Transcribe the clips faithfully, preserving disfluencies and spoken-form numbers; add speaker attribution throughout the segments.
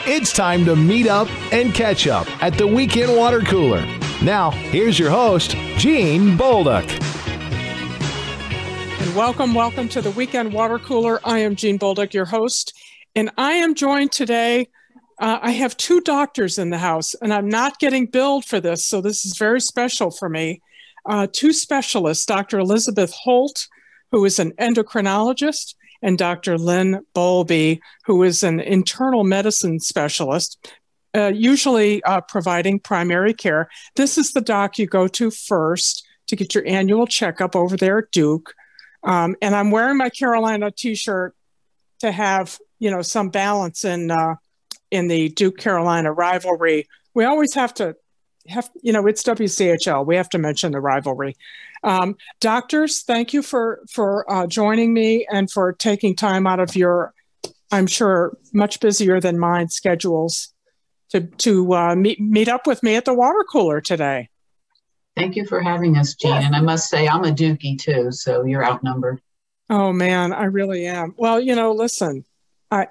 Speaker 1: It's time to meet up and catch up at the Weekend Water Cooler. Now, here's your host, Gene Bolduc.
Speaker 2: And welcome, welcome to the Weekend Water Cooler. I am Gene Bolduc, your host, and I am joined today. Uh, I have two doctors in the house, and I'm not getting billed for this, so this is very special for me. Uh, two specialists, Doctor Elizabeth Holt, who is an endocrinologist, and Doctor Lynn Bowlby, who is an internal medicine specialist, uh, usually uh, providing primary care. This is the doc you go to first to get your annual checkup over there at Duke. Um, and I'm wearing my Carolina t-shirt to have, you know, some balance in uh, in the Duke-Carolina rivalry. We always have to have, you know, it's W C H L. We have to mention the rivalry. Um, doctors, thank you for, for uh, joining me and for taking time out of your, I'm sure, much busier than mine schedules to, to uh, meet, meet up with me at the water cooler today.
Speaker 3: Thank you for having us, Gene. And I must say, I'm a Dookie too, so you're outnumbered.
Speaker 2: Oh, man, I really am. Well, you know, listen, I,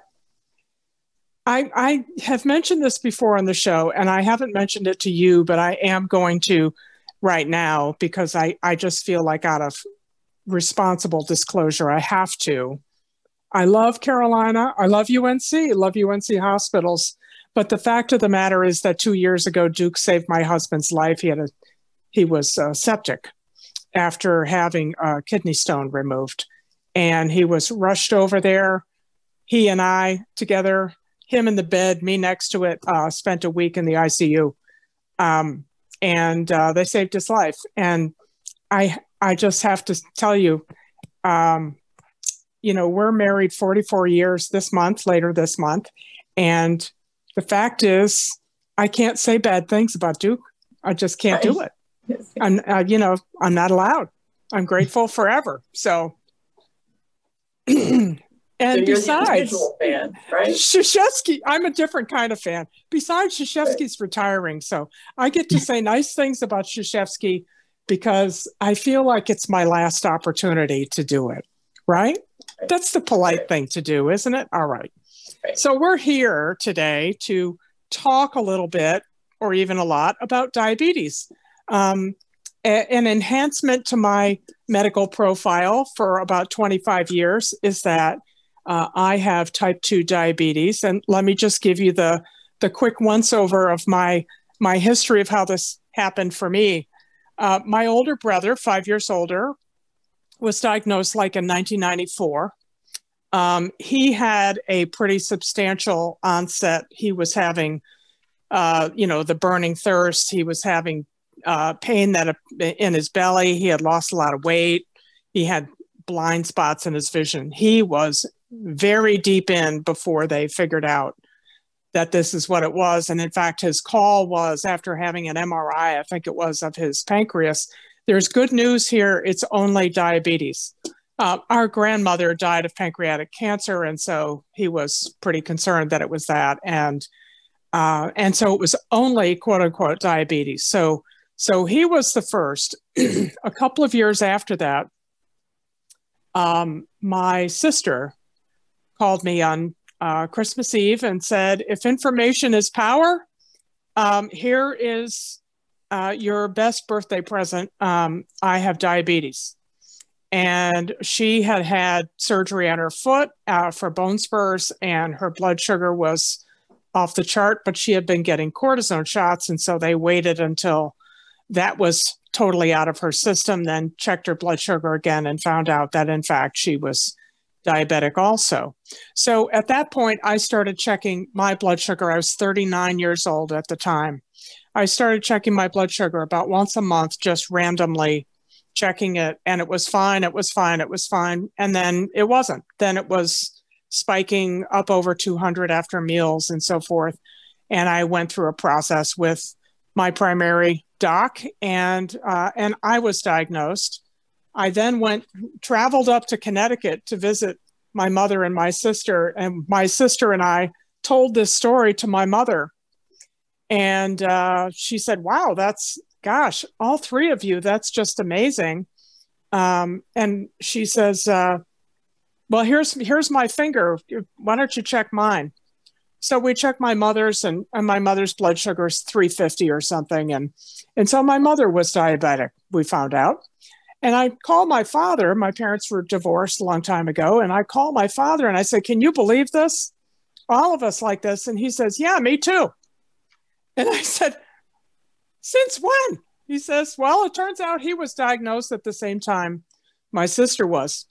Speaker 2: I, I have mentioned this before on the show, and I haven't mentioned it to you, but I am going to right now because I, I just feel like out of responsible disclosure, I have to. I love Carolina. I love U N C. I love U N C hospitals. But the fact of the matter is that two years ago, Duke saved my husband's life. He had a, he was uh, septic after having a kidney stone removed, and he was rushed over there. He and I together, him in the bed, me next to it, uh, spent a week in the I C U. Um, and uh, they saved his life. And I I just have to tell you, um, you know, we're married forty-four years this month, later this month. And the fact is, I can't say bad things about Duke. I just can't do it. I'm, uh, you know, I'm not allowed. I'm grateful forever. So, and
Speaker 4: so
Speaker 2: besides,
Speaker 4: fan, right?
Speaker 2: Krzyzewski, I'm a different kind of fan. Besides, Krzyzewski's right. retiring, so I get to say nice things about Krzyzewski because I feel like it's my last opportunity to do it, right? right. That's the polite right. thing to do, isn't it? All right. right. So we're here today to talk a little bit, or even a lot, about diabetes. Um, a- an enhancement to my medical profile for about twenty-five years is that Uh, I have type two diabetes, and let me just give you the the quick once-over of my my history of how this happened for me. Uh, my older brother, five years older, was diagnosed like in nineteen ninety-four. Um, he had a pretty substantial onset. He was having, uh, you know, the burning thirst. He was having uh, pain that in his belly. He had lost a lot of weight. He had blind spots in his vision. He was very deep in before they figured out that this is what it was. And in fact, his call was after having an M R I, I think it was, of his pancreas. There's good news here. It's only diabetes. Uh, our grandmother died of pancreatic cancer. And so he was pretty concerned that it was that. And, uh, and so it was only quote unquote diabetes. So, so he was the first. A couple of years after that, um, my sister called me on uh, Christmas Eve and said, if information is power, um, here is uh, your best birthday present. Um, I have diabetes. And she had had surgery on her foot uh, for bone spurs, and her blood sugar was off the chart, but she had been getting cortisone shots. And so they waited until that was totally out of her system, then checked her blood sugar again and found out that, in fact, she was diabetic also. So at that point, I started checking my blood sugar. I was thirty-nine years old at the time. I started checking my blood sugar about once a month, just randomly checking it. And it was fine. It was fine. It was fine. And then it wasn't. Then it was spiking up over two hundred after meals and so forth. And I went through a process with my primary doc, and uh, and I was diagnosed. I then went, traveled up to Connecticut to visit my mother and my sister. And my sister and I told this story to my mother. And uh, she said, wow, that's, gosh, all three of you, that's just amazing. Um, and she says, uh, well, here's, here's my finger. Why don't you check mine? so we checked my mother's, and, and my mother's blood sugar is three fifty or something. And, and so my mother was diabetic, we found out. And I called my father. My parents were divorced a long time ago. And I called my father and I said, can you believe this? All of us like this. And he says, yeah, me too. And I said, since when? He says, well, it turns out he was diagnosed at the same time my sister was.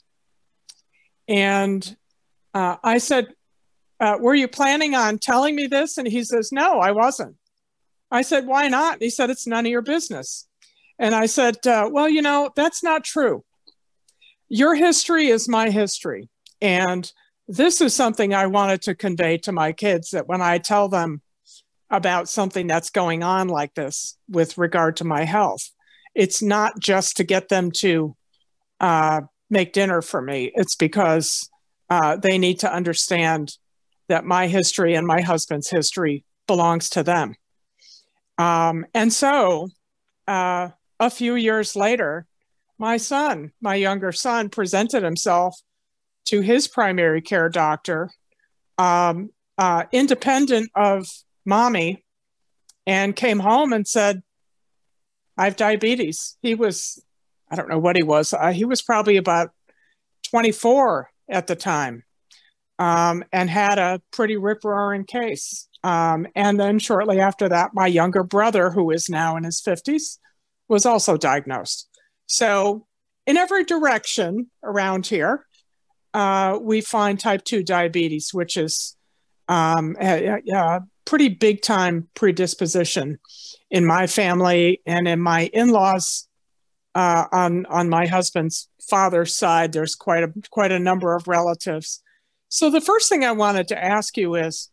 Speaker 2: And uh, I said, uh, were you planning on telling me this? And he says, no, I wasn't. I said, why not? He said, it's none of your business. And I said, uh, well, you know, that's not true. Your history is my history. And this is something I wanted to convey to my kids, that when I tell them about something that's going on like this with regard to my health, it's not just to get them to uh, make dinner for me. It's because uh, they need to understand that my history and my husband's history belongs to them. Um, and so uh, a few years later, my son, my younger son, presented himself to his primary care doctor, um, uh, independent of mommy, and came home and said, I have diabetes. He was, I don't know what he was. Uh, he was probably about twenty-four at the time, um, and had a pretty rip-roaring case. Um, and then shortly after that, my younger brother, who is now in his fifties, was also diagnosed. So in every direction around here, uh, we find type two diabetes, which is um, a, a pretty big time predisposition in my family and in my in-laws. Uh, on, on my husband's father's side, there's quite a, quite a number of relatives. So the first thing I wanted to ask you is,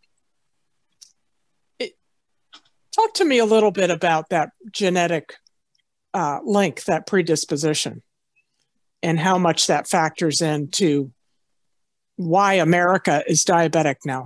Speaker 2: it, talk to me a little bit about that genetic uh, link, that predisposition, and how much that factors into why America is diabetic now.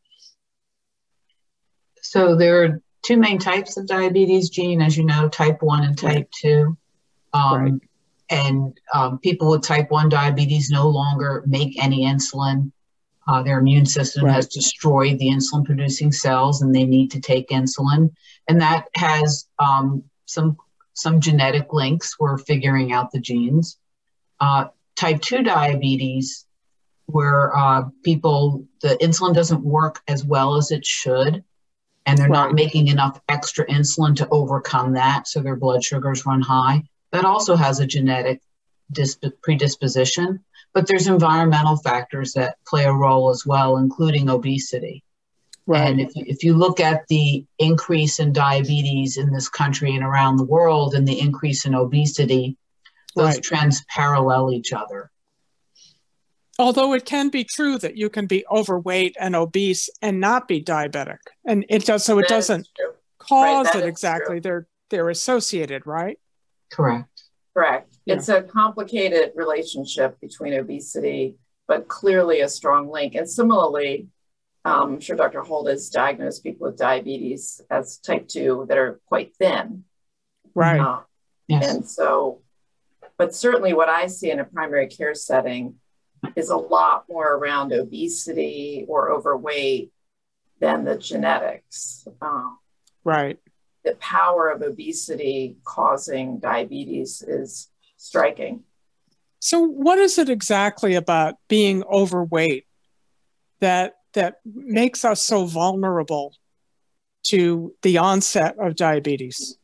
Speaker 3: So there are two main types of diabetes, Jean, as you know, type one and type two. Um, right. And um, people with type one diabetes no longer make any insulin. Uh, their immune system right. has destroyed the insulin-producing cells, and they need to take insulin. And that has um, some some genetic links. We're figuring out the genes. Uh, type two diabetes, where uh, people, the insulin doesn't work as well as it should, and they're right. not making enough extra insulin to overcome that, so their blood sugars run high. That also has a genetic predisposition, but there's environmental factors that play a role as well, including obesity. Right. And if you, if you look at the increase in diabetes in this country and around the world, and the increase in obesity, those right. trends parallel each other.
Speaker 2: Although it can be true that you can be overweight and obese and not be diabetic, and it does, so it that doesn't cause right, it exactly. True. They're they're associated, right?
Speaker 3: Correct.
Speaker 4: Correct.
Speaker 2: Yeah.
Speaker 4: It's a complicated relationship between obesity, but clearly a strong link. And similarly, um, I'm sure Doctor Holt has diagnosed people with diabetes as type two that are quite thin.
Speaker 2: Right.
Speaker 4: Uh, yes. And so, but certainly what I see in a primary care setting is a lot more around obesity or overweight than the genetics. Um,
Speaker 2: right.
Speaker 4: The power of obesity causing diabetes is striking.
Speaker 2: So what is it exactly about being overweight that that makes us so vulnerable to the onset of diabetes?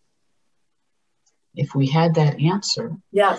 Speaker 3: If we had that answer.
Speaker 4: Yes.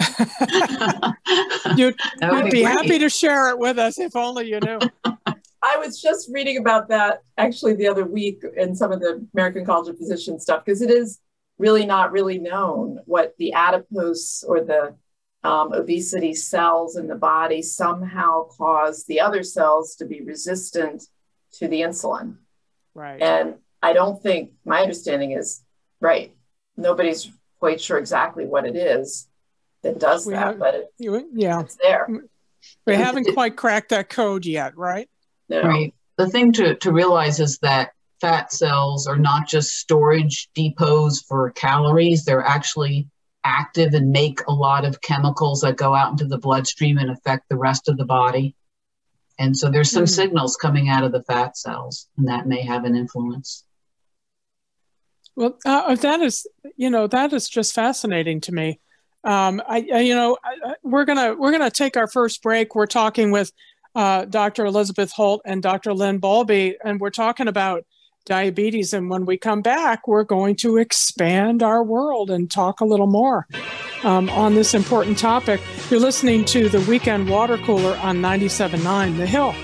Speaker 2: you'd you'd be, be happy to share it with us if only you knew.
Speaker 4: I was just reading about that actually the other week in some of the American College of Physicians stuff, because it is really not really known what the adipose or the um, obesity cells in the body somehow cause the other cells to be resistant to the insulin.
Speaker 2: Right.
Speaker 4: And I don't think, my understanding is, right, nobody's quite sure exactly what it is that does we that, have, but it,
Speaker 2: yeah.
Speaker 4: it's there.
Speaker 2: We haven't quite cracked that code yet, right?
Speaker 4: No.
Speaker 3: Right. The thing to, to realize is that fat cells are not just storage depots for calories. They're actually active and make a lot of chemicals that go out into the bloodstream and affect the rest of the body. And so there's some
Speaker 2: Mm.
Speaker 3: signals coming out of the fat cells, and that may have an influence.
Speaker 2: Well, uh, that is, you know, that is just fascinating to me. Um, I, I, you know, I, I, we're gonna we're gonna take our first break. We're talking with uh, Doctor Elizabeth Holt and Doctor Lynn Bowlby, and we're talking about diabetes. And when we come back, we're going to expand our world and talk a little more um, on this important topic. You're listening to the Weekend Water Cooler on ninety-seven point nine The Hill.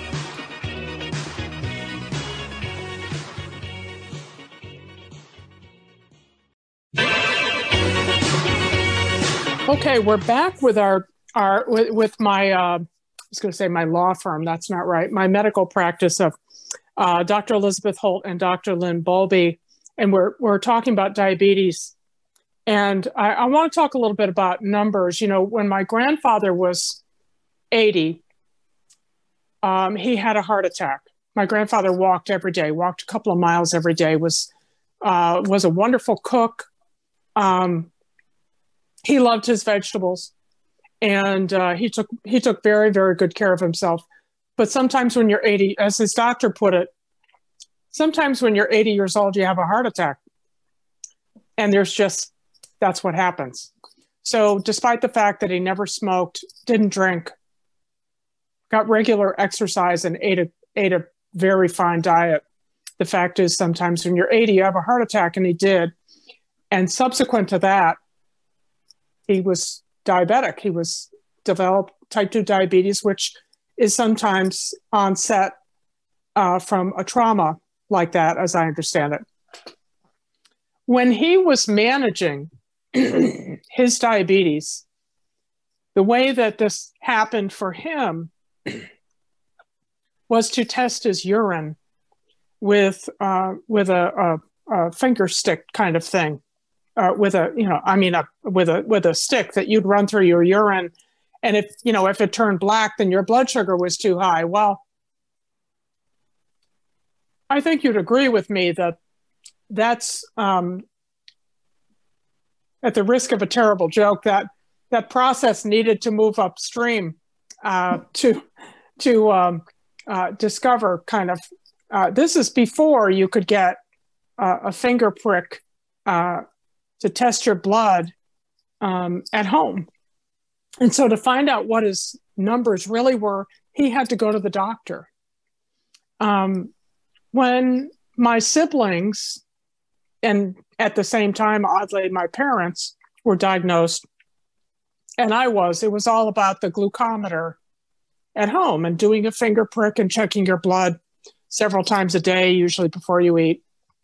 Speaker 2: Okay, we're back with our our with, with my uh, I was going to say my law firm. That's not right. My medical practice of uh, Doctor Elizabeth Holt and Doctor Lynn Bowlby, and we're we're talking about diabetes. And I, I want to talk a little bit about numbers. You know, when my grandfather was eighty, um, he had a heart attack. My grandfather walked every day, walked a couple of miles every day. was uh, was a wonderful cook. Um, He loved his vegetables, and uh, he took he took very, very good care of himself. But sometimes when you're eighty, as his doctor put it, sometimes when you're eighty years old, you have a heart attack. And there's just, that's what happens. So despite the fact that he never smoked, didn't drink, got regular exercise, and ate a, ate a very fine diet, the fact is sometimes when you're eighty, you have a heart attack, and he did. And subsequent to that, he was diabetic. He was developed type two diabetes, which is sometimes onset uh, from a trauma like that, as I understand it. When he was managing his diabetes, the way that this happened for him was to test his urine with uh, with a, a, a finger stick kind of thing. Uh, with a, you know, I mean, a, with a with a stick that you'd run through your urine, and if you know if it turned black, then your blood sugar was too high. Well, I think you'd agree with me that that's um, at the risk of a terrible joke. That that process needed to move upstream uh, to to um, uh, discover kind of. Uh, this is before you could get uh, a finger prick. Uh, to test your blood um, at home. And so to find out what his numbers really were, he had to go to the doctor. Um, when my siblings, and at the same time, oddly, my parents were diagnosed, and I was, it was all about the glucometer at home and doing a finger prick and checking your blood several times a day, usually before you eat.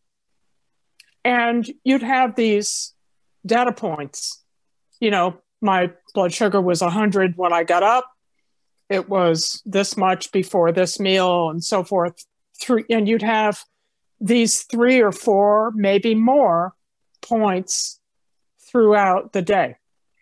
Speaker 2: And you'd have these data points. You know, my blood sugar was one hundred when I got up. It was this much before this meal, and so forth. And you'd have these three or four, maybe more, points throughout the day.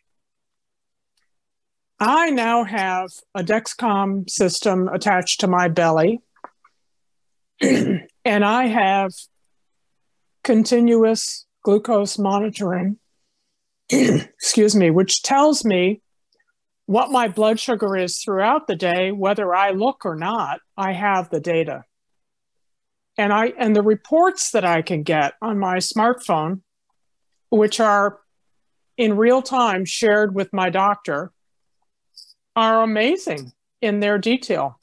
Speaker 2: I now have a Dexcom system attached to my belly, and I have continuous glucose monitoring, excuse me, which tells me what my blood sugar is throughout the day, whether I look or not. I have the data. And I and the reports that I can get on my smartphone, which are in real time shared with my doctor, are amazing in their detail.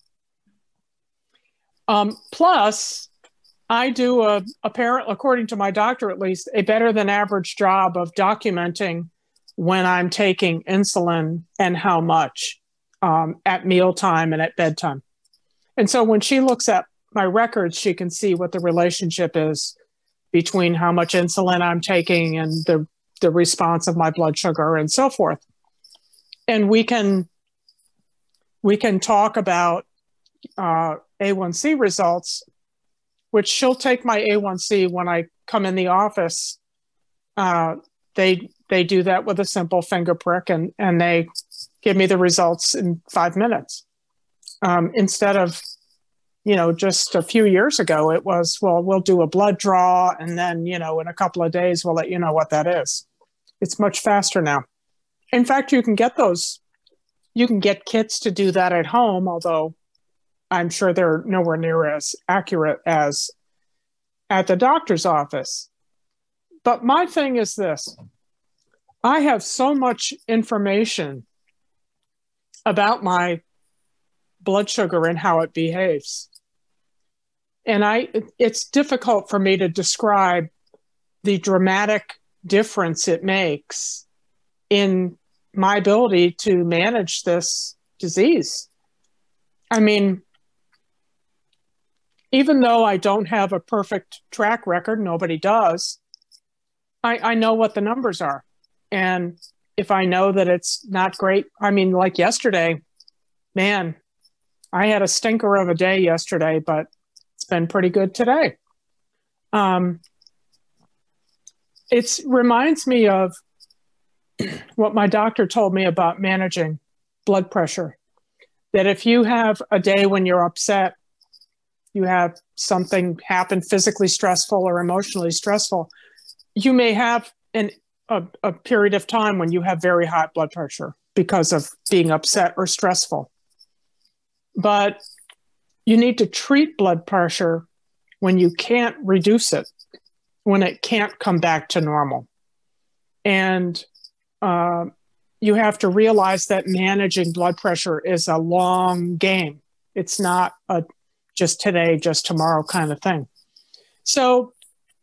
Speaker 2: Um, plus, I do, a, apparent, according to my doctor at least, a better than average job of documenting when I'm taking insulin and how much um, at mealtime and at bedtime. And so when she looks at my records, she can see what the relationship is between how much insulin I'm taking and the, the response of my blood sugar and so forth. And we can, we can talk about uh, A one C results, which she'll take my A one C when I come in the office. Uh, they they do that with a simple finger prick, and, and they give me the results in five minutes. Um, instead of, you know, just a few years ago, it was, well, we'll do a blood draw, and then, you know, in a couple of days, we'll let you know what that is. It's much faster now. In fact, you can get those, you can get kits to do that at home, although I'm sure they're nowhere near as accurate as at the doctor's office. But my thing is this. I have so much information about my blood sugar and how it behaves. And I, it's difficult for me to describe the dramatic difference it makes in my ability to manage this disease. I mean, even though I don't have a perfect track record, nobody does, I, I know what the numbers are. And if I know that it's not great, I mean, like yesterday, man, I had a stinker of a day yesterday, but it's been pretty good today. Um, it reminds me of what my doctor told me about managing blood pressure, that if you have a day when you're upset, you have something happen physically stressful or emotionally stressful, you may have an, a, a period of time when you have very high blood pressure because of being upset or stressful. But you need to treat blood pressure when you can't reduce it, when it can't come back to normal. And uh, you have to realize that managing blood pressure is a long game. It's not a just today, just tomorrow kind of thing. So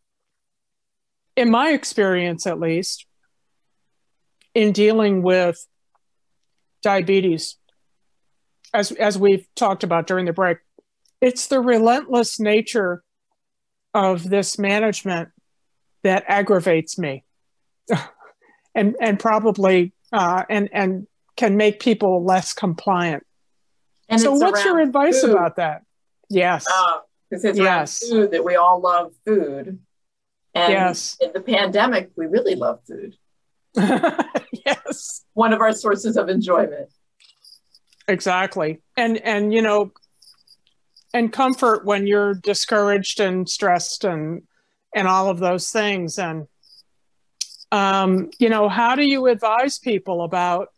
Speaker 2: in my experience, at least, in dealing with diabetes, as, as we've talked about during the break, it's the relentless nature of this management that aggravates me and, and probably uh, and, and can make people less compliant. And so what's your advice food. about that? Yes.
Speaker 4: Because uh, it's
Speaker 2: yes.
Speaker 4: around food that we all love food. And
Speaker 2: yes.
Speaker 4: in the pandemic, we really love food.
Speaker 2: Yes.
Speaker 4: One of our sources of enjoyment.
Speaker 2: Exactly. And, and, you know, and comfort when you're discouraged and stressed and, and all of those things. And, um, you know, how do you advise people about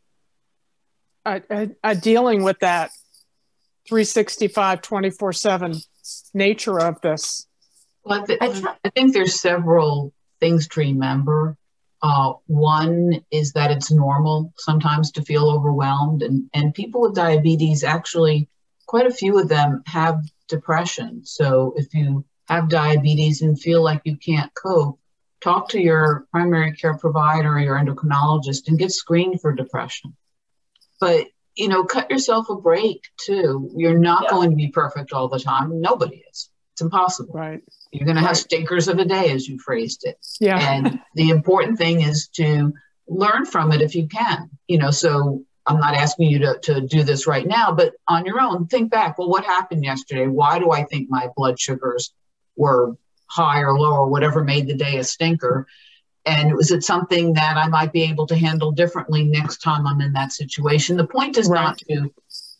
Speaker 2: uh, uh, uh, dealing with that three sixty-five, twenty-four seven nature of this?
Speaker 3: Well, I, th- I think there's several things to remember. Uh, one is that it's normal sometimes to feel overwhelmed, and, and people with diabetes, actually, quite a few of them have depression. So if you have diabetes and feel like you can't cope, talk to your primary care provider or your endocrinologist and get screened for depression. But, you know, cut yourself a break too. You're not yeah. going to be perfect all the time. Nobody is. It's impossible.
Speaker 2: Right.
Speaker 3: You're going to have
Speaker 2: right.
Speaker 3: stinkers of a day, as you phrased it.
Speaker 2: Yeah.
Speaker 3: And the important thing is to learn from it if you can. You know, so I'm not asking you to, to do this right now, but on your own, think back. Well, what happened yesterday? Why do I think my blood sugars were high or low or whatever made the day a stinker? And was it something that I might be able to handle differently next time I'm in that situation? The point is right. not to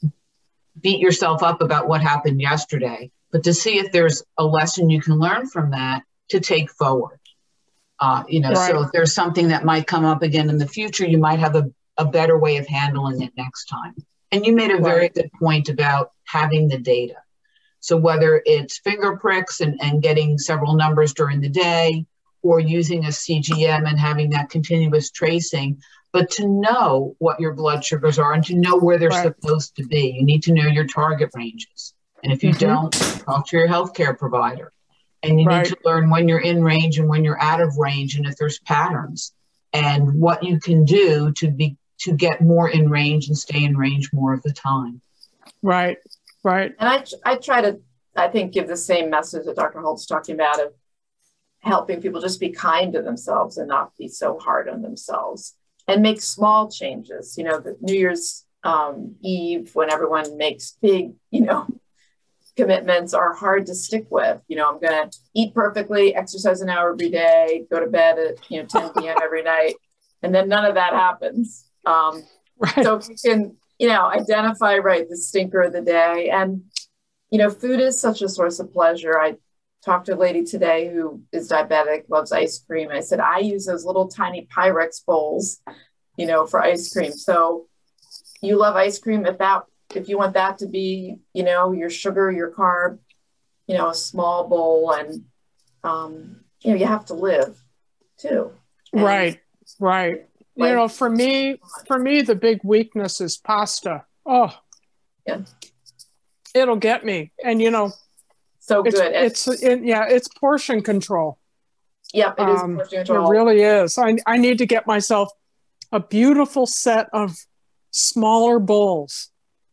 Speaker 3: beat yourself up about what happened yesterday, but to see if there's a lesson you can learn from that to take forward. Uh, you know, right. so if there's something that might come up again in the future, you might have a, a better way of handling it next time. And you made a very right. good point about having the data. So whether it's finger pricks and, and getting several numbers during the day, or using a C G M and having that continuous tracing, but to know what your blood sugars are and to know where they're right. supposed to be. You need to know your target ranges. And if you mm-hmm. don't, talk to your healthcare provider. And you right. need to learn when you're in range and when you're out of range, and if there's patterns, and what you can do to be to get more in range and stay in range more of the time.
Speaker 2: Right, right.
Speaker 4: And I I try to, I think, give the same message that Doctor Holt's talking about of helping people just be kind to themselves and not be so hard on themselves and make small changes. You know, the New Year's um, Eve, when everyone makes big, you know, commitments are hard to stick with. You know, I'm going to eat perfectly, exercise an hour every day, go to bed at, you know, ten p.m. every night. And then none of that happens. Um, right. So if you can, you know, identify, right, the stinker of the day. And, you know, food is such a source of pleasure. I talked to a lady today who is diabetic, loves ice cream. I said, I use those little tiny Pyrex bowls, you know, for ice cream. So you love ice cream. If that if you want that to be, you know, your sugar, your carb, you know, a small bowl, and, um, you know, you have to live too. And
Speaker 2: right, right.
Speaker 4: like,
Speaker 2: you know, for me, for me, the big weakness is pasta. Oh,
Speaker 4: yeah,
Speaker 2: it'll get me. And, you know,
Speaker 4: so
Speaker 2: it's,
Speaker 4: good.
Speaker 2: it's, it, yeah, it's portion control.
Speaker 4: Yep, it is
Speaker 2: Um,
Speaker 4: portion
Speaker 2: it
Speaker 4: control.
Speaker 2: really is. I, I need to get myself a beautiful set of smaller bowls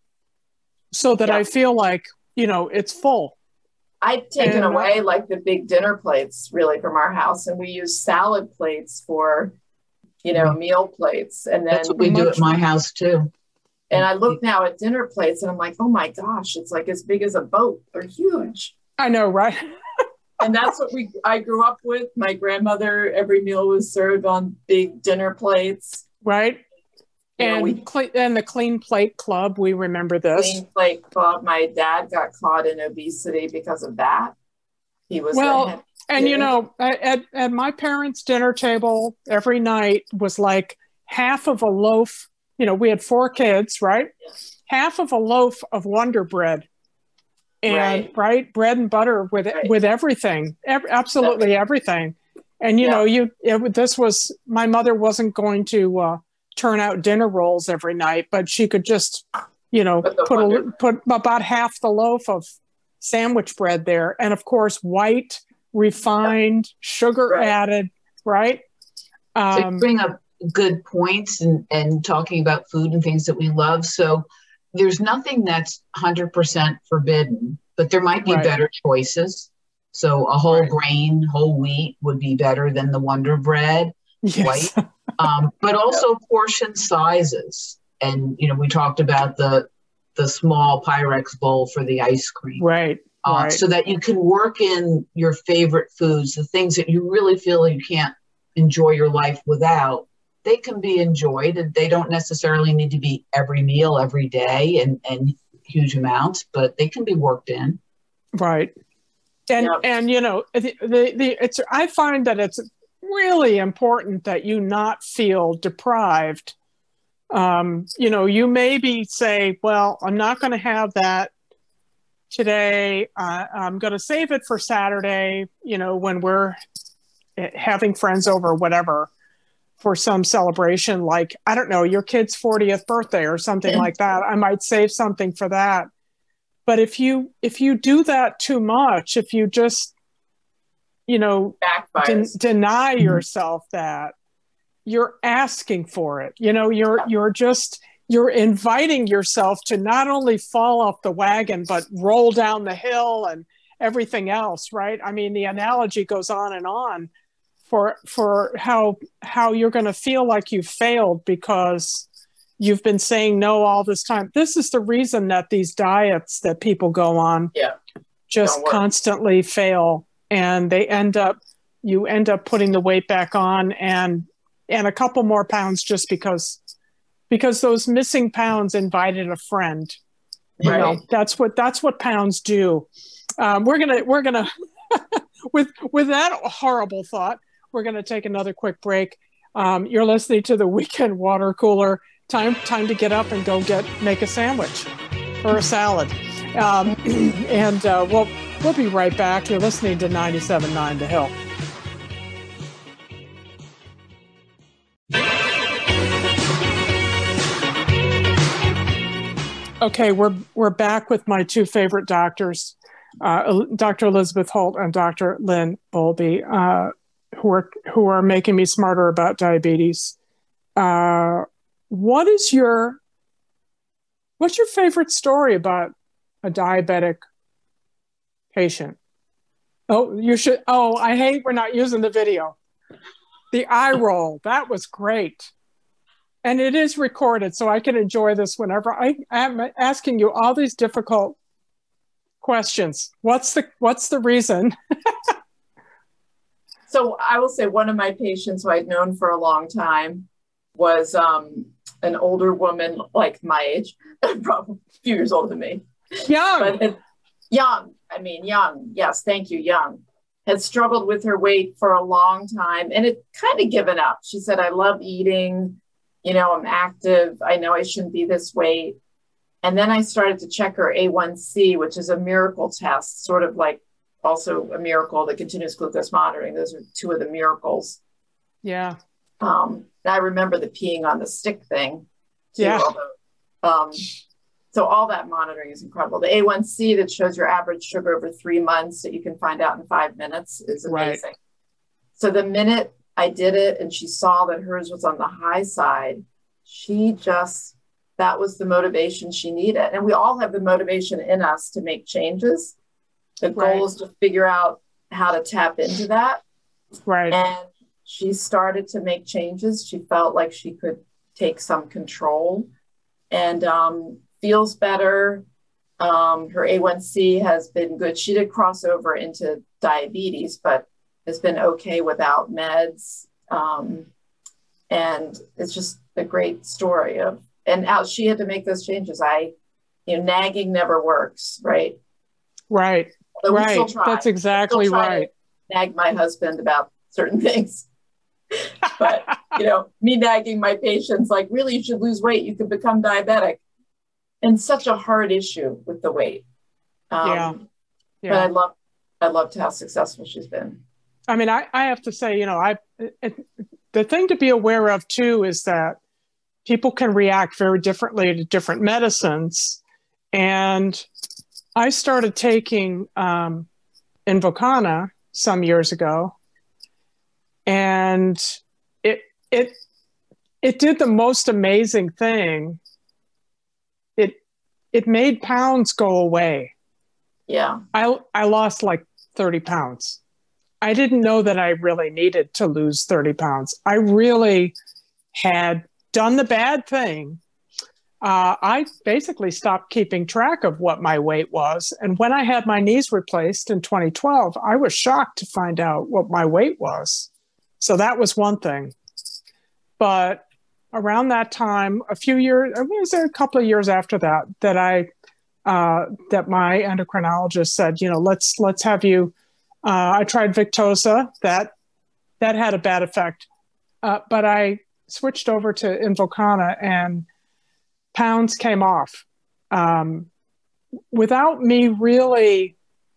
Speaker 2: so that
Speaker 4: Yeah.
Speaker 2: I feel like, you know, it's full.
Speaker 4: I've taken
Speaker 2: And, uh,
Speaker 4: away like the big dinner plates really from our house, and we use salad plates for, you know, meal plates. And then
Speaker 3: That's what we do at my house too.
Speaker 4: And I look now at dinner plates and I'm like, oh my gosh, it's like as big as a boat. They're huge.
Speaker 2: I know, right?
Speaker 4: And that's what we I grew up with. My grandmother, every meal was served on big dinner plates.
Speaker 2: Right.
Speaker 4: You know,
Speaker 2: And,
Speaker 4: we
Speaker 2: cle- and the Clean Plate Club, we remember this.
Speaker 4: Clean Plate Club. My dad got caught in obesity because of that. He was
Speaker 2: Well,
Speaker 4: a
Speaker 2: and you know, at, at my parents' dinner table every night was like half of a loaf. You know, we had four kids, right? Half of a loaf of Wonder Bread, and
Speaker 4: Right.
Speaker 2: right, bread and butter with
Speaker 4: Right.
Speaker 2: with everything, ev- absolutely everything. And you
Speaker 4: Yeah.
Speaker 2: know, you it, this was my mother wasn't going to uh, turn out dinner rolls every night, but she could just, you know,
Speaker 4: Put the
Speaker 2: put
Speaker 4: Wonder
Speaker 2: a,
Speaker 4: Bread.
Speaker 2: put about half the loaf of sandwich bread there, and of course, white, refined, sugar
Speaker 4: Right.
Speaker 2: added, right?
Speaker 3: So
Speaker 2: Um,
Speaker 3: you bring up good points and, and talking about food and things that we love. So there's nothing that's one hundred percent forbidden, but there might be
Speaker 2: Right.
Speaker 3: better choices. So a whole
Speaker 4: Right.
Speaker 3: grain, whole wheat would be better than the Wonder Bread.
Speaker 2: yes.
Speaker 3: Um, but also portion sizes. And, you know, we talked about the the small Pyrex bowl for the ice cream.
Speaker 2: Right.
Speaker 3: Uh,
Speaker 2: Right.
Speaker 3: so that you can work in your favorite foods, the things that you really feel you can't enjoy your life without, they can be enjoyed, and they don't necessarily need to be every meal every day and, and huge amounts, but they can be worked in.
Speaker 2: Right. And
Speaker 4: Yep.
Speaker 2: and you know, the, the the it's I find that it's really important that you not feel deprived. Um, you know, you maybe say, well, I'm not going to have that today. Uh, I'm going to save it for Saturday, you know, when we're eh, having friends over, whatever, for some celebration, like, I don't know, your kid's fortieth birthday or something like that. I might save something for that. But if you if you do that too much, if you just, you know, den-
Speaker 4: backfires.
Speaker 2: deny yourself that, you're asking for it. You know, you're you're just you're inviting yourself to not only fall off the wagon, but roll down the hill and everything else, right? I mean, the analogy goes on and on for for how how you're going to feel like you failed because you've been saying no all this time. This is the reason that these diets that people go on
Speaker 4: Yeah.
Speaker 2: just
Speaker 4: Don't work.
Speaker 2: constantly fail, and they end up you end up putting the weight back on and and a couple more pounds just because because those missing pounds invited a friend. You
Speaker 4: Right.
Speaker 2: know, that's what that's what pounds do. Um, we're gonna we're gonna with with that horrible thought, we're gonna take another quick break. Um, you're listening to the Weekend Water Cooler. Time time to get up and go get make a sandwich or a salad. Um, and uh, we'll we'll be right back. You're listening to ninety-seven point nine The Hill. Okay, we're we're back with my two favorite doctors, uh, Doctor Elizabeth Holt and Doctor Lynn Bowlby, uh, who are who are making me smarter about diabetes. Uh, what is your what's your favorite story about a diabetic patient? Oh, you should. Oh, I hate we're not using the video. The eye roll, that was great. And it is recorded, so I can enjoy this whenever I am asking you all these difficult questions. What's the what's the reason?
Speaker 4: So I will say one of my patients who I'd known for a long time was um, an older woman, like my age, probably a few years older than me.
Speaker 2: Young.
Speaker 4: But it, young, I mean, young. Yes, thank you, young. Had struggled with her weight for a long time and had kind of given up. She said, I love eating. You know, I'm active. I know I shouldn't be this weight. And then I started to check her A one C, which is a miracle test, sort of like also a miracle, the continuous glucose monitoring. Those are two of the miracles.
Speaker 2: Yeah.
Speaker 4: Um, I remember the peeing on the stick thing. Too,
Speaker 2: Yeah.
Speaker 4: although, um, so all that monitoring is incredible. The A one C that shows your average sugar over three months that you can find out in five minutes is amazing. Right. So the minute I did it and she saw that hers was on the high side, she just, that was the motivation she needed. And we all have the motivation in us to make changes. The goal
Speaker 2: right.
Speaker 4: is to figure out how to tap into that.
Speaker 2: Right.
Speaker 4: And she started to make changes. She felt like she could take some control and um, feels better. Um, her A one C has been good. She did cross over into diabetes, but has been okay without meds. Um, and it's just a great story of, and how she had to make those changes. I, you know, nagging never works, right?
Speaker 2: Right.
Speaker 4: So
Speaker 2: right. That's exactly right.
Speaker 4: Nag my husband about certain things. But, you know, me nagging my patients, like, really, you should lose weight. You could become diabetic. And such a hard issue with the weight. Um,
Speaker 2: yeah. yeah.
Speaker 4: But I love, I loved how successful she's been.
Speaker 2: I mean, I, I have to say, you know, I it, the thing to be aware of, too, is that people can react very differently to different medicines. And I started taking um, Invokana some years ago. And it it it did the most amazing thing. It it made pounds go away.
Speaker 4: Yeah.
Speaker 2: I I lost like thirty pounds. I didn't know that I really needed to lose thirty pounds. I really had done the bad thing. Uh, I basically stopped keeping track of what my weight was. And when I had my knees replaced in twenty twelve, I was shocked to find out what my weight was. So that was one thing. But around that time, a few years, it was a couple of years after that, that I, uh, that my endocrinologist said, you know, let's, let's have you, uh, I tried Victoza. That, that had a bad effect. Uh, but I switched over to Invokana and pounds came off, um, without me really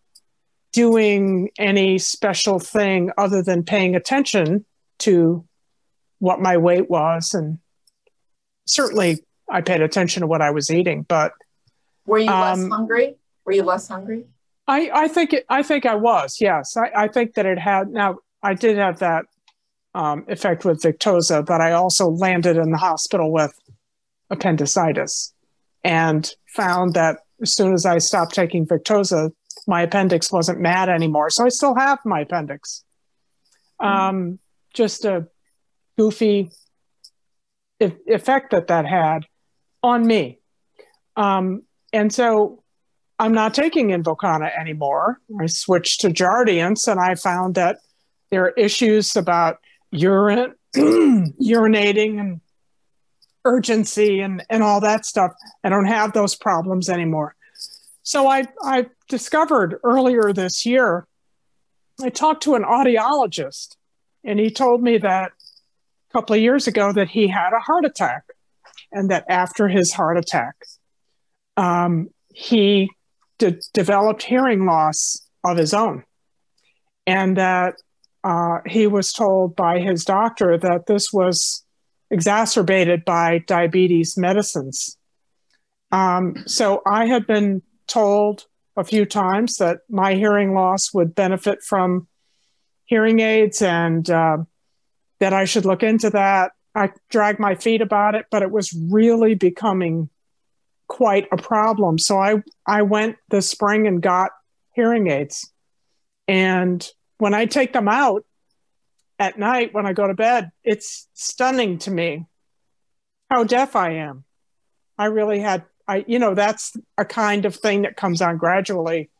Speaker 2: doing any special thing other than paying attention to what my weight was. And certainly I paid attention to what I was eating, but
Speaker 4: were you
Speaker 2: um,
Speaker 4: less hungry? Were you less hungry?
Speaker 2: I, I think it, I think I was, yes. I, I think that it had, now I did have that um, effect with Victoza, but I also landed in the hospital with appendicitis and found that as soon as I stopped taking Victoza, my appendix wasn't mad anymore. So I still have my appendix. Um, just a goofy e- effect that that had on me. Um, and so I'm not taking Invokana anymore. I switched to Jardiance and I found that there are issues about urine, urinating and urgency and, and all that stuff. I don't have those problems anymore. So I, I discovered earlier this year, I talked to an audiologist and he told me that a couple of years ago that he had a heart attack and that after his heart attack, um, he de- developed hearing loss of his own. And that uh, he was told by his doctor that this was exacerbated by diabetes medicines. Um, so I had been told a few times that my hearing loss would benefit from hearing aids and uh, that I should look into that. I dragged my feet about it, but it was really becoming quite a problem. So I, I went this spring and got hearing aids. And when I take them out at night, when I go to bed, it's stunning to me how deaf I am. I really had I, you know, that's a kind of thing that comes on gradually.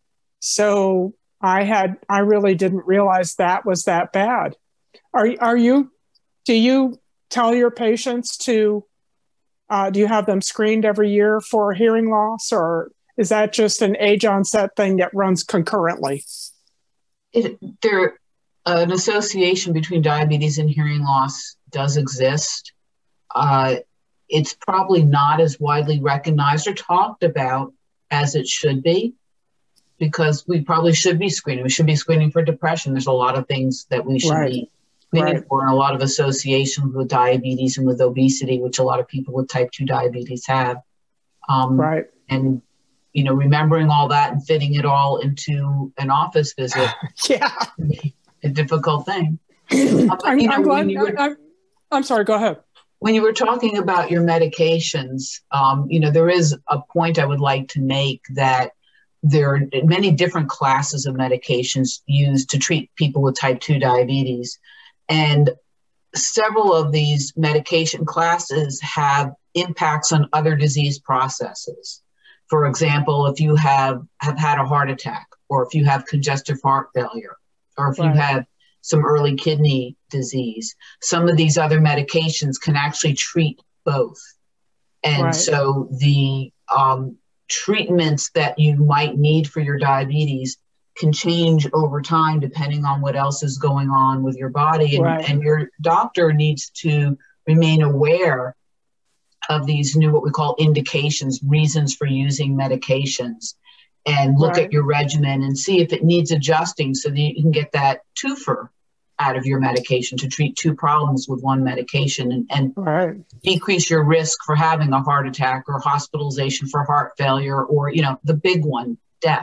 Speaker 2: So I had, I really didn't realize that was that bad. Are, are you, do you tell your patients to, uh, do you have them screened every year for hearing loss, or is that just an age onset thing that runs concurrently?
Speaker 3: It, there, uh, an association between diabetes and hearing loss does exist. Uh, it's probably not as widely recognized or talked about as it should be, because we probably should be screening. We should be screening for depression. There's a lot of things that we should
Speaker 2: Right.
Speaker 3: be screening
Speaker 2: Right.
Speaker 3: for, and a lot of associations with diabetes and with obesity, which a lot of people with type two diabetes have. Um,
Speaker 2: Right.
Speaker 3: And, you know, remembering all that and fitting it all into an office visit
Speaker 2: Yeah.
Speaker 3: can be a difficult thing. Uh, but,
Speaker 2: I'm,
Speaker 3: you know,
Speaker 2: I'm glad.
Speaker 3: when you were-
Speaker 2: I'm, I'm sorry. Go ahead.
Speaker 3: When you were talking about your medications, um, you know, there is a point I would like to make that there are many different classes of medications used to treat people with type two diabetes. And several of these medication classes have impacts on other disease processes. For example, if you have, have had a heart attack, or if you have congestive heart failure, or if you
Speaker 2: Right.
Speaker 3: have some early kidney disease, some of these other medications can actually treat both. And
Speaker 2: Right.
Speaker 3: so the um, treatments that you might need for your diabetes can change over time depending on what else is going on with your body. And,
Speaker 2: Right.
Speaker 3: and your doctor needs to remain aware of these new, what we call indications, reasons for using medications, and look
Speaker 2: Right.
Speaker 3: at your regimen and see if it needs adjusting so that you can get that twofer out of your medication to treat two problems with one medication, and, and
Speaker 2: Right.
Speaker 3: decrease your risk for having a heart attack or hospitalization for heart failure, or, you know, the big one, death.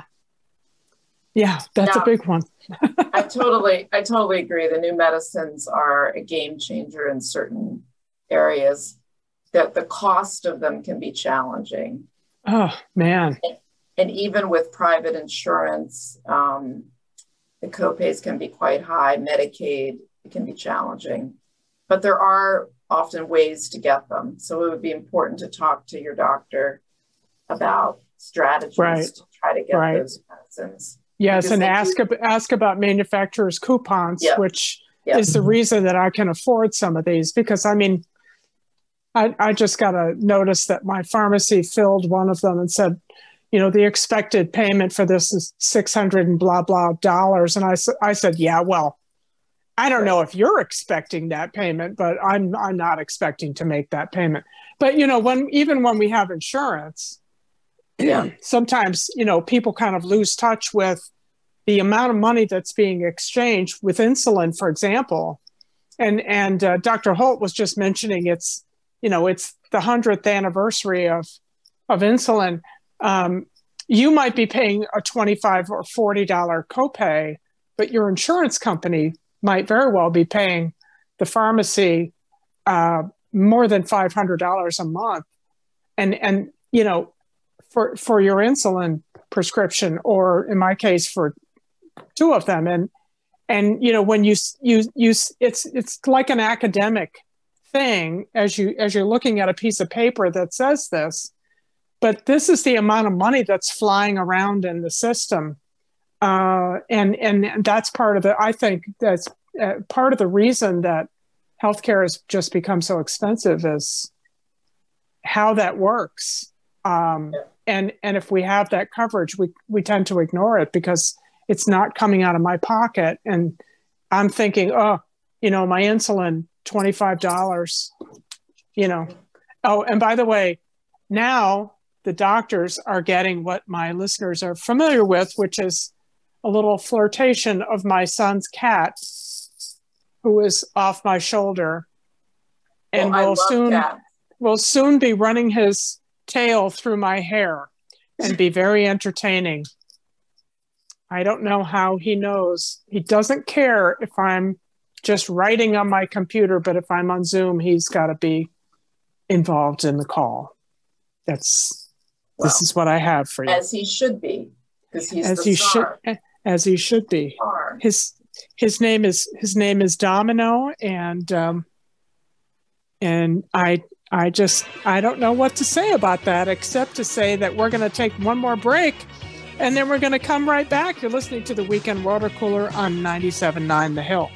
Speaker 2: Yeah, that's
Speaker 4: Yeah.
Speaker 2: a big one.
Speaker 4: I totally, I totally agree. The new medicines are a game changer in certain areas. That the cost of them can be challenging,
Speaker 2: Oh man.
Speaker 4: and even with private insurance, um, the copays can be quite high. Medicaid, it can be challenging, but there are often ways to get them. So it would be important to talk to your doctor about strategies
Speaker 2: Right.
Speaker 4: to try to get
Speaker 2: Right.
Speaker 4: those medicines.
Speaker 2: Yes,
Speaker 4: Because
Speaker 2: and
Speaker 4: they
Speaker 2: ask
Speaker 4: do-
Speaker 2: ab- ask about manufacturers' coupons,
Speaker 4: Yeah.
Speaker 2: which
Speaker 4: Yeah.
Speaker 2: is the reason that I can afford some of these. Because I mean, I I just got a notice that my pharmacy filled one of them and said, you know, the expected payment for this is six hundred and blah blah dollars, and I s- I said, yeah, well, I don't know if you're expecting that payment, but I'm I'm not expecting to make that payment. But you know, when even when we have insurance,
Speaker 4: Yeah.
Speaker 2: sometimes, you know, people kind of lose touch with the amount of money that's being exchanged with insulin, for example. And and uh, Doctor Holt was just mentioning it's, you know, it's the hundredth anniversary of of insulin. Um, you might be paying a twenty-five or forty dollar copay, but your insurance company might very well be paying the pharmacy uh, more than five hundred dollars a month. And and you know, for for your insulin prescription, or in my case for two of them. And and you know, when you you you it's it's like an academic thing as you as you're looking at a piece of paper that says this, but this is the amount of money that's flying around in the system. Uh, and and that's part of the, I think that's uh, part of the reason that healthcare has just become so expensive is how that works. Um,
Speaker 4: Yeah.
Speaker 2: and and if we have that coverage, we we tend to ignore it because it's not coming out of my pocket. And I'm thinking, oh, you know, my insulin, twenty-five dollars, you know. Oh, and by the way, now the doctors are getting what my listeners are familiar with, which is a little flirtation of my son's cat, who is off my shoulder, and
Speaker 4: Well, I
Speaker 2: will
Speaker 4: love
Speaker 2: soon
Speaker 4: cats.
Speaker 2: will soon be running his tail through my hair and be very entertaining. I don't know how he knows. He doesn't care if I'm just writing on my computer, but if I'm on Zoom, he's got to be involved in the call. That's
Speaker 4: Well,
Speaker 2: this is what I have for you.
Speaker 4: as he should be, because he's
Speaker 2: As
Speaker 4: the
Speaker 2: he
Speaker 4: star.
Speaker 2: should, as he should be.
Speaker 4: star.
Speaker 2: His his name is his name is Domino, and um, and I I just I don't know what to say about that except to say that we're going to take one more break, and then we're going to come right back. You're listening to the Weekend Water Cooler on ninety-seven point nine The Hill.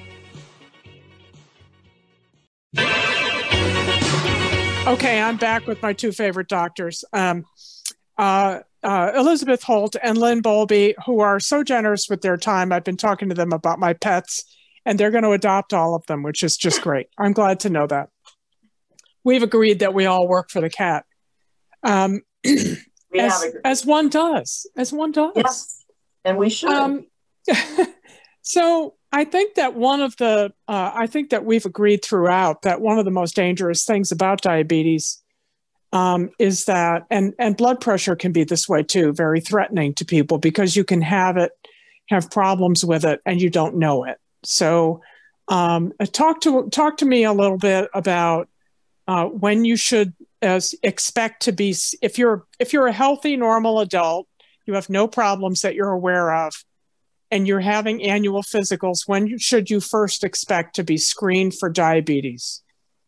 Speaker 2: Okay, I'm back with my two favorite doctors, um, uh, uh, Elizabeth Holt and Lynn Bowlby, who are so generous with their time. I've been talking to them about my pets, and they're going to adopt all of them, which is just great. I'm glad to know that. we've agreed that we all work for the cat. Um,
Speaker 4: We
Speaker 2: as,
Speaker 4: have agreed.
Speaker 2: as one does, as one does.
Speaker 4: Yes, and we should.
Speaker 2: Um, so I think that one of the, uh, I think that we've agreed throughout that one of the most dangerous things about diabetes um, is that, and, and blood pressure can be this way too, very threatening to people because you can have it, have problems with it, and you don't know it. So um, talk to talk to me a little bit about uh, when you should as expect to be, if you're if you're a healthy, normal adult, you have no problems that you're aware of, and you're having annual physicals, when should you first expect to be screened for diabetes?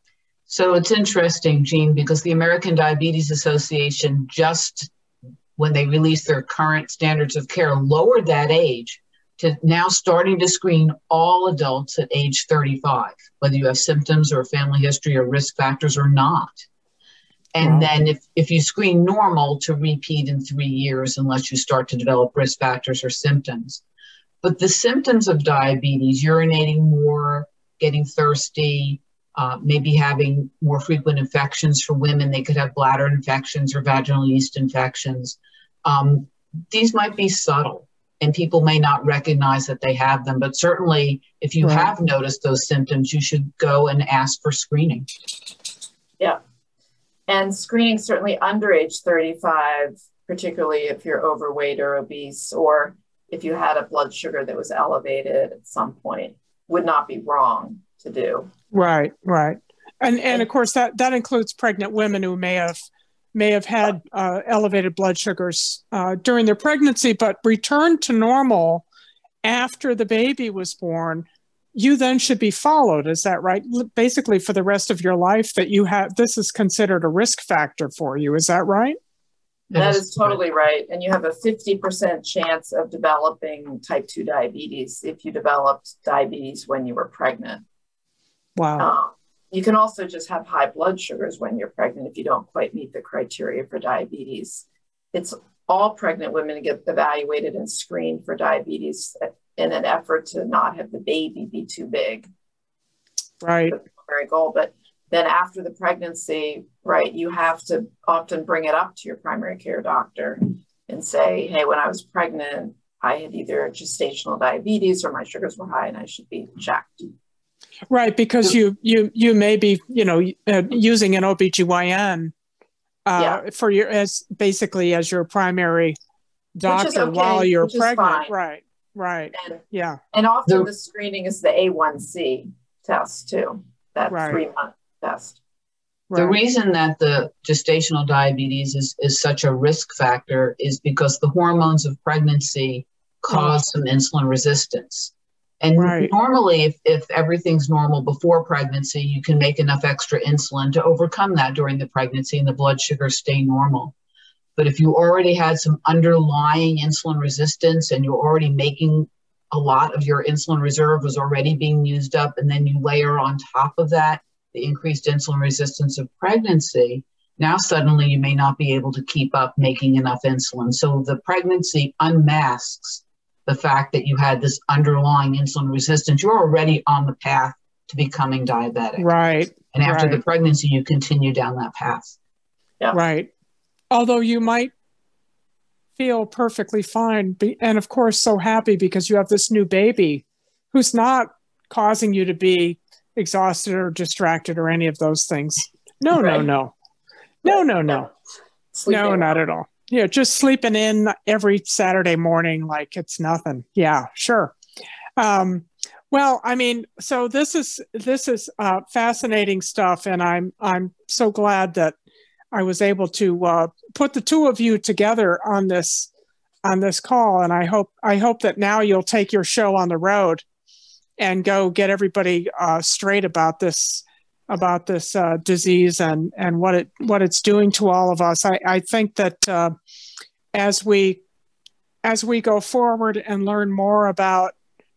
Speaker 3: So it's interesting, Jean, because the American Diabetes Association, just when they released their current standards of care, lowered that age to now starting to screen all adults at age thirty-five, whether you have symptoms or family history or risk factors or not. And wow. then if, if you screen normal, to repeat in three years unless you start to develop risk factors or symptoms. But the symptoms of diabetes, urinating more, getting thirsty, uh, maybe having more frequent infections for women, they could have bladder infections or vaginal yeast infections. Um, these might be subtle and people may not recognize that they have them, but certainly if you right. have noticed those symptoms, you should go and ask for screening.
Speaker 4: Yeah. And screening certainly under age thirty-five, particularly if you're overweight or obese, or if you had a blood sugar that was elevated at some point, would not be wrong to do.
Speaker 2: Right, right. And and of course that, that includes pregnant women who may have may have had uh, elevated blood sugars uh, during their pregnancy, but returned to normal after the baby was born. You then should be followed. Is that right? Basically for the rest of your life, that you have, this is considered a risk factor for you. Is that right?
Speaker 4: That is totally right. And you have a fifty percent chance of developing type two diabetes if you developed diabetes when you were pregnant.
Speaker 2: Wow.
Speaker 4: Um, you can also just have high blood sugars when you're pregnant if you don't quite meet the criteria for diabetes. It's all pregnant women get evaluated and screened for diabetes in an effort to not have the baby be too big.
Speaker 2: Right.
Speaker 4: That's the primary goal. But then after the pregnancy, right, you have to often bring it up to your primary care doctor and say, hey, when I was pregnant, I had either gestational diabetes or my sugars were high and I should be checked.
Speaker 2: Right, because you you you may be, you know, uh, using an O B G Y N uh, yeah. for your, as basically as your primary doctor okay, while you're pregnant. Right, right,
Speaker 4: and,
Speaker 2: yeah.
Speaker 4: And often the, the screening is the A one C test too, that right. three-month test.
Speaker 3: The right. reason that the gestational diabetes is, is such a risk factor is because the hormones of pregnancy cause oh. some insulin resistance. And right. normally, if, if everything's normal before pregnancy, you can make enough extra insulin to overcome that during the pregnancy and the blood sugars stay normal. But if you already had some underlying insulin resistance and you're already making a lot of your insulin reserve was already being used up, and then you layer on top of that the increased insulin resistance of pregnancy, now suddenly you may not be able to keep up making enough insulin. So the pregnancy unmasks the fact that you had this underlying insulin resistance. You're already on the path to becoming diabetic.
Speaker 2: Right.
Speaker 3: And after
Speaker 2: right.
Speaker 3: the pregnancy, you continue down that path.
Speaker 4: Yeah.
Speaker 2: Right. Although you might feel perfectly fine. And of course, so happy because you have this new baby who's not causing you to be exhausted or distracted or any of those things. No, right. no, no, no, no, no,
Speaker 4: Sleeping.
Speaker 2: no, not at all. Yeah, just sleeping in every Saturday morning like it's nothing. Yeah, sure. Um, well, I mean, so this is this is uh, fascinating stuff, and I'm I'm so glad that I was able to uh, put the two of you together on this on this call, and I hope I hope that now you'll take your show on the road and go get everybody uh, straight about this about this uh, disease and and what it what it's doing to all of us. I, I think that uh, as we as we go forward and learn more about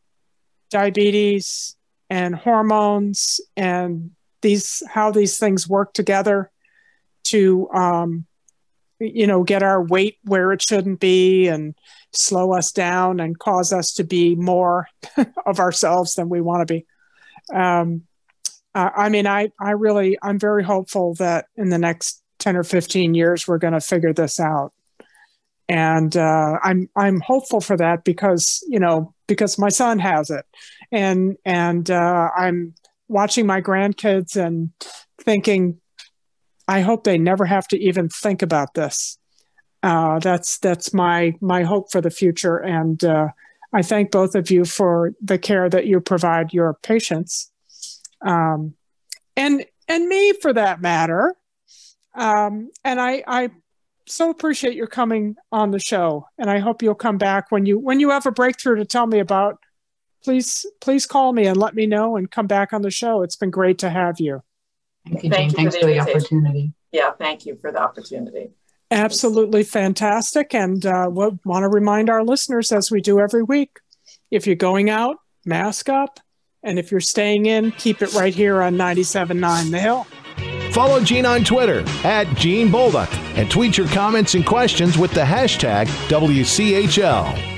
Speaker 2: diabetes and hormones and these how these things work together to um, you know get our weight where it shouldn't be and slow us down and cause us to be more of ourselves than we want to be. Um, Uh, I mean, I, I really, I'm very hopeful that in the next ten or fifteen years, we're going to figure this out. And uh, I'm, I'm hopeful for that because, you know, because my son has it. And, and uh, I'm watching my grandkids and thinking, I hope they never have to even think about this. Uh, that's, that's my, my hope for the future. And uh, I thank both of you for the care that you provide your patients. Um, and, and me for that matter. Um, and I, I so appreciate your coming on the show, and I hope you'll come back when you, when you have a breakthrough to tell me about. Please, please call me and let me know and come back on the show. It's been great to have you.
Speaker 3: Thank you, Jane. Thanks for the opportunity.
Speaker 4: Yeah, thank you for the opportunity.
Speaker 2: Absolutely fantastic. And uh, we'll want to remind our listeners, as we do every week, if you're going out, mask up. And if you're staying in, keep it right here on ninety-seven point nine The Hill.
Speaker 1: Follow Jean on Twitter at Jean Bolduc and tweet your comments and questions with the hashtag W C H L.